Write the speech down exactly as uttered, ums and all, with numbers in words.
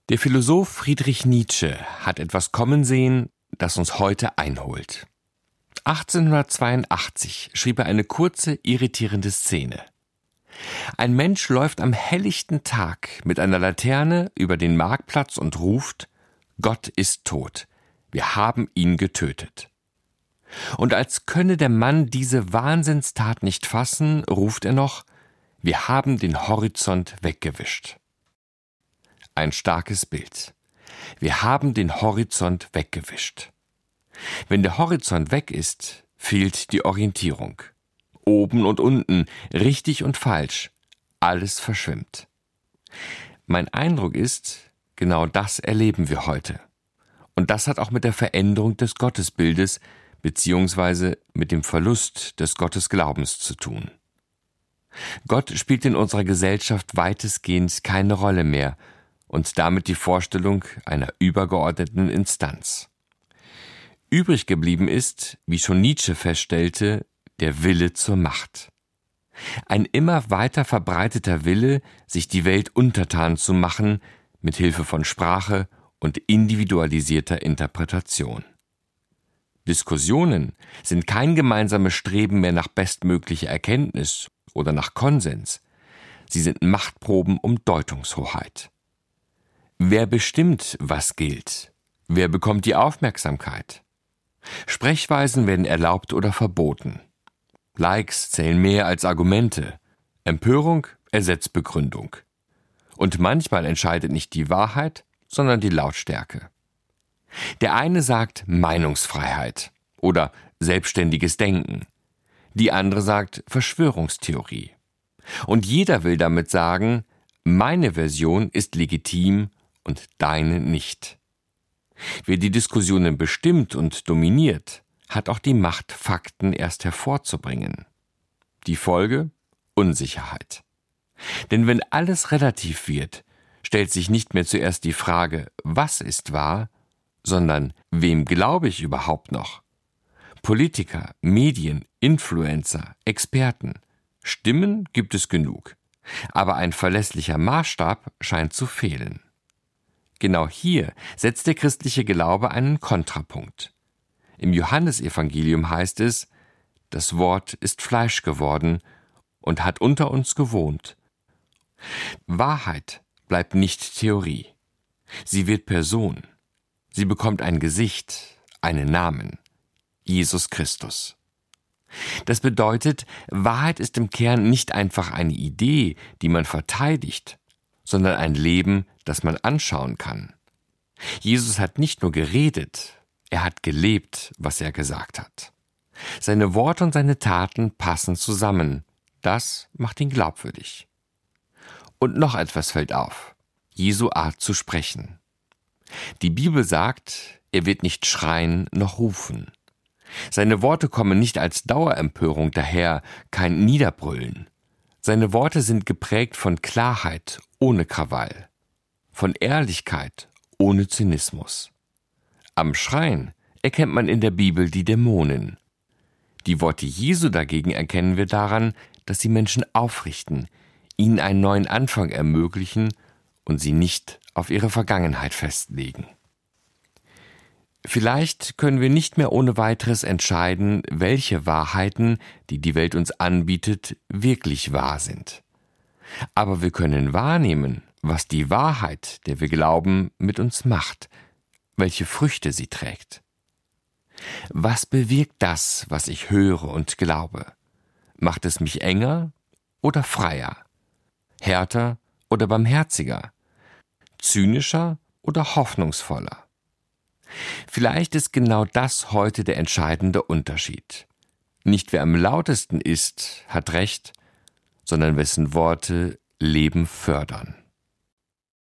Der Philosoph Friedrich Nietzsche hat etwas kommen sehen, das uns heute einholt. achtzehnhundertzweiundachtzig schrieb er eine kurze, irritierende Szene. Ein Mensch läuft am helllichten Tag mit einer Laterne über den Marktplatz und ruft: Gott ist tot, wir haben ihn getötet. Und als könne der Mann diese Wahnsinnstat nicht fassen, ruft er noch: Wir haben den Horizont weggewischt. Ein starkes Bild. Wir haben den Horizont weggewischt. Wenn der Horizont weg ist, fehlt die Orientierung. Oben und unten, richtig und falsch, alles verschwimmt. Mein Eindruck ist, genau das erleben wir heute. Und das hat auch mit der Veränderung des Gottesbildes beziehungsweise mit dem Verlust des Gottesglaubens zu tun. Gott spielt in unserer Gesellschaft weitestgehend keine Rolle mehr und damit die Vorstellung einer übergeordneten Instanz. Übrig geblieben ist, wie schon Nietzsche feststellte, der Wille zur Macht. Ein immer weiter verbreiteter Wille, sich die Welt untertan zu machen, mit Hilfe von Sprache und individualisierter Interpretation. Diskussionen sind kein gemeinsames Streben mehr nach bestmöglicher Erkenntnis oder nach Konsens. Sie sind Machtproben um Deutungshoheit. Wer bestimmt, was gilt? Wer bekommt die Aufmerksamkeit? Sprechweisen werden erlaubt oder verboten. Likes zählen mehr als Argumente. Empörung ersetzt Begründung. Und manchmal entscheidet nicht die Wahrheit, sondern die Lautstärke. Der eine sagt Meinungsfreiheit oder selbstständiges Denken. Die andere sagt Verschwörungstheorie. Und jeder will damit sagen, meine Version ist legitim und deine nicht. Wer die Diskussionen bestimmt und dominiert, hat auch die Macht, Fakten erst hervorzubringen. Die Folge? Unsicherheit. Denn wenn alles relativ wird, stellt sich nicht mehr zuerst die Frage, was ist wahr, sondern wem glaube ich überhaupt noch? Politiker, Medien, Influencer, Experten. Stimmen gibt es genug. Aber ein verlässlicher Maßstab scheint zu fehlen. Genau hier setzt der christliche Glaube einen Kontrapunkt. Im Johannesevangelium heißt es: Das Wort ist Fleisch geworden und hat unter uns gewohnt. Wahrheit bleibt nicht Theorie. Sie wird Person. Sie bekommt ein Gesicht, einen Namen: Jesus Christus. Das bedeutet, Wahrheit ist im Kern nicht einfach eine Idee, die man verteidigt, sondern ein Leben, das man anschauen kann. Jesus hat nicht nur geredet, er hat gelebt, was er gesagt hat. Seine Worte und seine Taten passen zusammen. Das macht ihn glaubwürdig. Und noch etwas fällt auf: Jesu Art zu sprechen. Die Bibel sagt, er wird nicht schreien noch rufen. Seine Worte kommen nicht als Dauerempörung daher, kein Niederbrüllen. Seine Worte sind geprägt von Klarheit ohne Krawall, von Ehrlichkeit ohne Zynismus. Am Schreien erkennt man in der Bibel die Dämonen. Die Worte Jesu dagegen erkennen wir daran, dass sie Menschen aufrichten, ihnen einen neuen Anfang ermöglichen und sie nicht auf ihre Vergangenheit festlegen. Vielleicht können wir nicht mehr ohne weiteres entscheiden, welche Wahrheiten, die die Welt uns anbietet, wirklich wahr sind. Aber wir können wahrnehmen, was die Wahrheit, der wir glauben, mit uns macht, welche Früchte sie trägt. Was bewirkt das, was ich höre und glaube? Macht es mich enger oder freier? Härter oder barmherziger? Zynischer oder hoffnungsvoller? Vielleicht ist genau das heute der entscheidende Unterschied. Nicht wer am lautesten ist, hat Recht, sondern wessen Worte Leben fördern.